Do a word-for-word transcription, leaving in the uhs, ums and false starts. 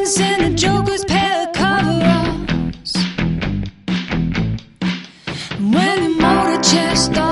diamonds in the Joker's pair of coveralls. When your motor chest starts